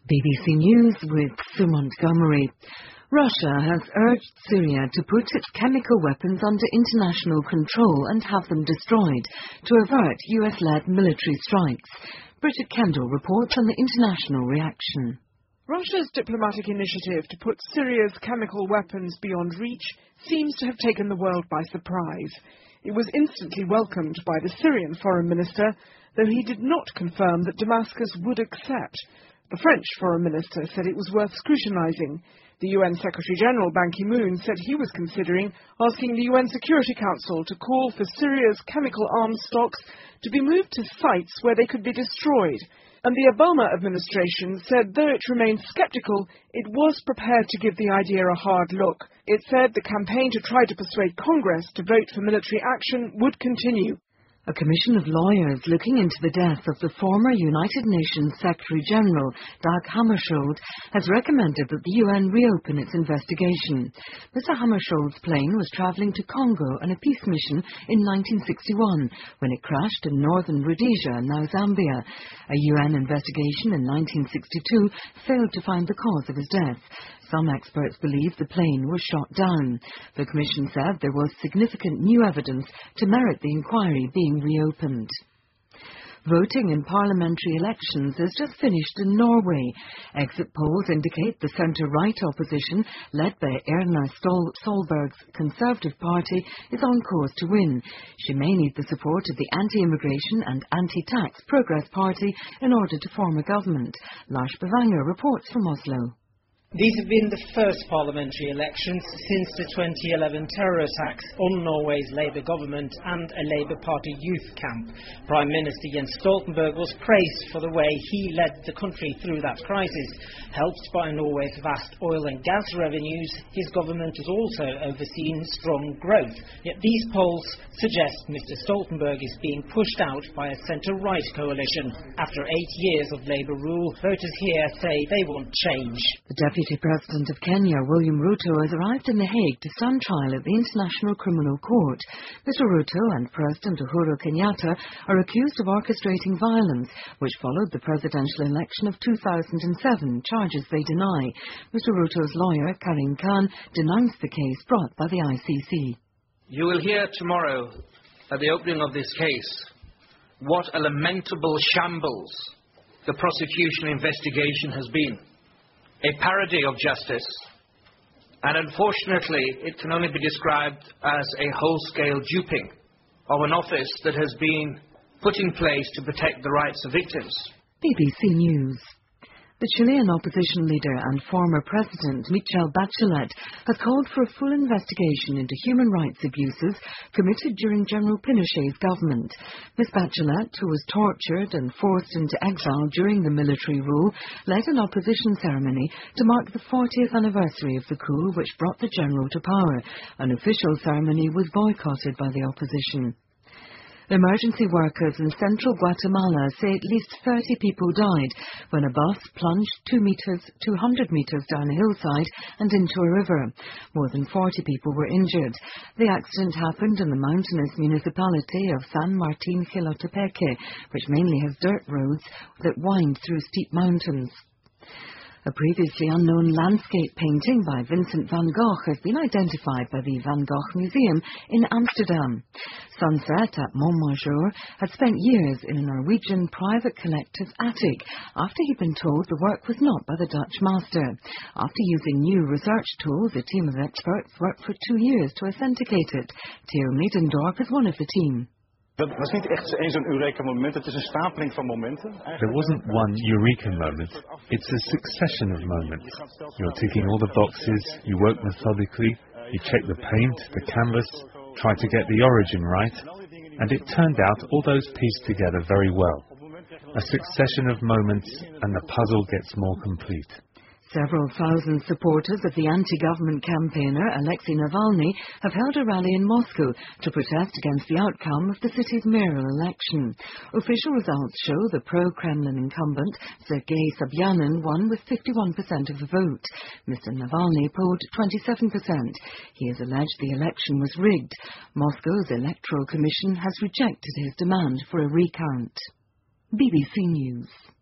BBC News with Sue Montgomery. Russia has urged Syria to put its chemical weapons under international control and have them destroyed to avert US-led military strikes. Bridget Kendall reports on the international reaction. Russia's diplomatic initiative to put Syria's chemical weapons beyond reach seems to have taken the world by surprise. It was instantly welcomed by the Syrian foreign minister, though he did not confirm that Damascus would accept. The French foreign minister said it was worth scrutinising. The UN Secretary-General Ban Ki-moon said he was considering asking the UN Security Council to call for Syria's chemical arms stocks to be moved to sites where they could be destroyed. And the Obama administration said though it remained sceptical, it was prepared to give the idea a hard look. It said the campaign to try to persuade Congress to vote for military action would continue. A commission of lawyers looking into the death of the former United Nations Secretary-General, Dag Hammarskjöld, has recommended that the UN reopen its investigation. Mr. Hammarskjöld's plane was travelling to Congo on a peace mission in 1961 when it crashed in northern Rhodesia, now Zambia. A UN investigation in 1962 failed to find the cause of his death. Some experts believe the plane was shot down. The Commission said there was significant new evidence to merit the inquiry being reopened. Voting in parliamentary elections has just finished in Norway. Exit polls indicate the centre-right opposition, led by Erna Solberg's Conservative Party, is on course to win. She may need the support of the anti-immigration and anti-tax Progress Party in order to form a government. Lars Bavanger reports from Oslo. These have been the first parliamentary elections since the 2011 terror attacks on Norway's Labour government and a Labour Party youth camp. Prime Minister Jens Stoltenberg was praised for the way he led the country through that crisis. Helped by Norway's vast oil and gas revenues, his government has also overseen strong growth. Yet these polls suggest Mr Stoltenberg is being pushed out by a centre-right coalition. After 8 years of Labour rule, voters here say they want change. The Deputy President of Kenya, William Ruto, has arrived in The Hague to stand trial at the International Criminal Court. Mr Ruto and President Uhuru Kenyatta are accused of orchestrating violence, which followed the presidential election of 2007, charges they deny. Mr Ruto's lawyer, Karim Khan, denounced the case brought by the ICC. You will hear tomorrow, at the opening of this case, what a lamentable shambles the prosecution investigation has been. A parody of justice, and unfortunately it can only be described as a whole-scale duping of an office that has been put in place to protect the rights of victims. BBC News. The Chilean opposition leader and former president Michelle Bachelet has called for a full investigation into human rights abuses committed during General Pinochet's government. Ms. Bachelet, who was tortured and forced into exile during the military rule, led an opposition ceremony to mark the 40th anniversary of the coup which brought the general to power. An official ceremony was boycotted by the opposition. Emergency workers in central Guatemala say at least 30 people died when a bus plunged 200 meters down a hillside and into a river. More than 40 people were injured. The accident happened in the mountainous municipality of San Martin Jilotepeque, which mainly has dirt roads that wind through steep mountains. A previously unknown landscape painting by Vincent van Gogh has been identified by the Van Gogh Museum in Amsterdam. Sunset at Montmajour had spent years in a Norwegian private collector's attic after he'd been told the work was not by the Dutch master. After using new research tools, a team of experts worked for 2 years to authenticate it. Theo Middendorp is one of the team. Dat was niet echt één zo'n Eureka-moment. Het is een stapeling van momenten. There wasn't one Eureka moment. It's a succession of moments. You're ticking all the boxes, you work methodically, you check the paint, the canvas, try to get the origin right, and it turned out all those pieced together very well. A succession of moments, and the puzzle gets more complete. Several thousand supporters of the anti-government campaigner Alexei Navalny have held a rally in Moscow to protest against the outcome of the city's mayoral election. Official results show the pro-Kremlin incumbent Sergei Sobyanin won with 51% of the vote. Mr. Navalny polled 27%. He has alleged the election was rigged. Moscow's Electoral Commission has rejected his demand for a recount. BBC News.